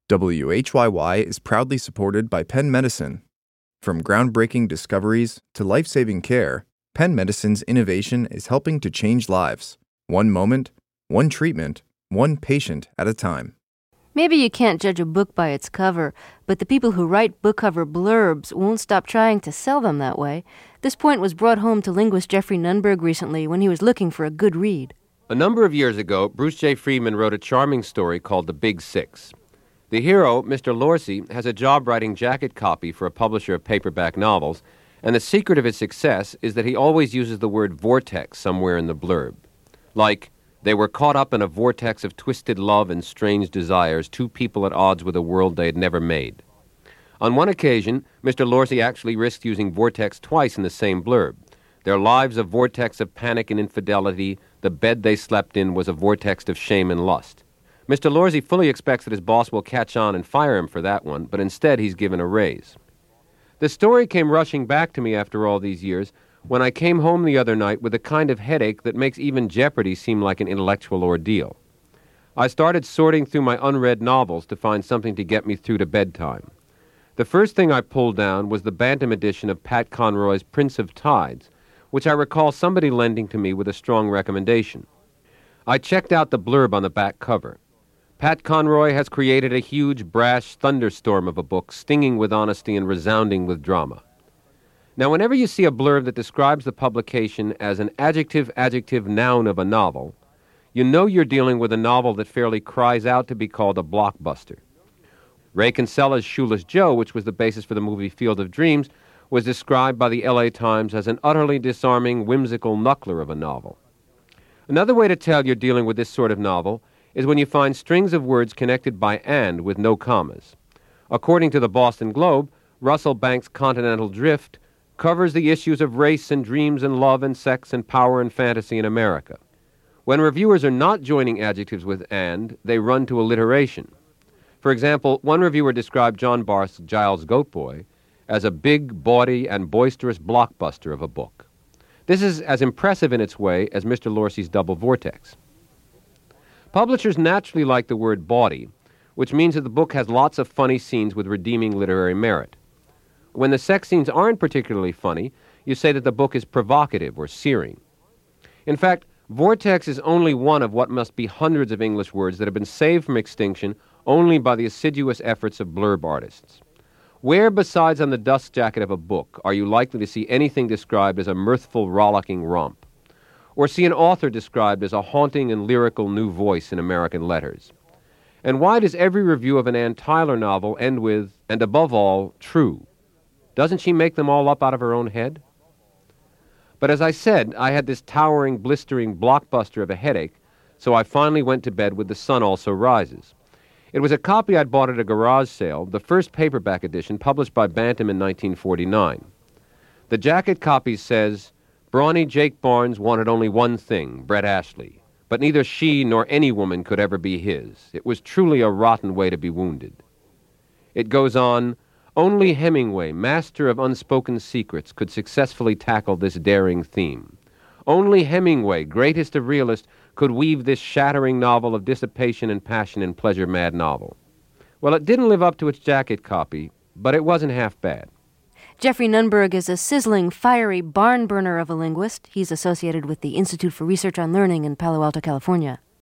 WHYY is proudly supported by Penn Medicine. From groundbreaking discoveries to life-saving care, Penn Medicine's innovation is helping to change lives. One moment, one treatment, one patient at a time. Maybe you can't judge a book by its cover, but the people who write book cover blurbs won't stop trying to sell them that way. This point was brought home to linguist Jeffrey Nunberg recently when he was looking for a good read. A number of years ago, Bruce J. Friedman wrote a charming story called The Big Six. The hero, Mr. Lorsey, has a job writing jacket copy for a publisher of paperback novels, and the secret of his success is that he always uses the word vortex somewhere in the blurb. Like, they were caught up in a vortex of twisted love and strange desires, two people at odds with a world they had never made. On one occasion, Mr. Lorsey actually risked using vortex twice in the same blurb. Their lives a vortex of panic and infidelity, the bed they slept in was a vortex of shame and lust. Mr. Lorsey fully expects that his boss will catch on and fire him for that one, but instead he's given a raise. The story came rushing back to me after all these years when I came home the other night with a kind of headache that makes even Jeopardy seem like an intellectual ordeal. I started sorting through my unread novels to find something to get me through to bedtime. The first thing I pulled down was the Bantam edition of Pat Conroy's Prince of Tides, which I recall somebody lending to me with a strong recommendation. I checked out the blurb on the back cover. Pat Conroy has created a huge, brash thunderstorm of a book, stinging with honesty and resounding with drama. Now, whenever you see a blurb that describes the publication as an adjective noun of a novel, you know you're dealing with a novel that fairly cries out to be called a blockbuster. Ray Kinsella's Shoeless Joe, which was the basis for the movie Field of Dreams, was described by the L.A. Times as an utterly disarming, whimsical knuckler of a novel. Another way to tell you're dealing with this sort of novel is when you find strings of words connected by and with no commas. According to the Boston Globe, Russell Banks' Continental Drift covers the issues of race and dreams and love and sex and power and fantasy in America. When reviewers are not joining adjectives with and, they run to alliteration. For example, one reviewer described John Barth's Giles Goatboy as a big, bawdy, and boisterous blockbuster of a book. This is as impressive in its way as Mr. Lorsey's Double Vortex. Publishers naturally like the word bawdy, which means that the book has lots of funny scenes with redeeming literary merit. When the sex scenes aren't particularly funny, you say that the book is provocative or searing. In fact, vortex is only one of what must be hundreds of English words that have been saved from extinction only by the assiduous efforts of blurb artists. Where, besides on the dust jacket of a book, are you likely to see anything described as a mirthful, rollicking romp? Or see an author described as a haunting and lyrical new voice in American letters? And why does every review of an Ann Tyler novel end with, and above all, true? Doesn't she make them all up out of her own head? But as I said, I had this towering, blistering blockbuster of a headache, so I finally went to bed with The Sun Also Rises. It was a copy I'd bought at a garage sale, the first paperback edition published by Bantam in 1949. The jacket copy says, "Brawny Jake Barnes wanted only one thing, Brett Ashley, but neither she nor any woman could ever be his. It was truly a rotten way to be wounded." It goes on, "Only Hemingway, master of unspoken secrets, could successfully tackle this daring theme. Only Hemingway, greatest of realists, could weave this shattering novel of dissipation and passion and pleasure-mad novel." Well, it didn't live up to its jacket copy, but it wasn't half bad. Jeffrey Nunberg is a sizzling, fiery barn burner of a linguist. He's associated with the Institute for Research on Learning in Palo Alto, California.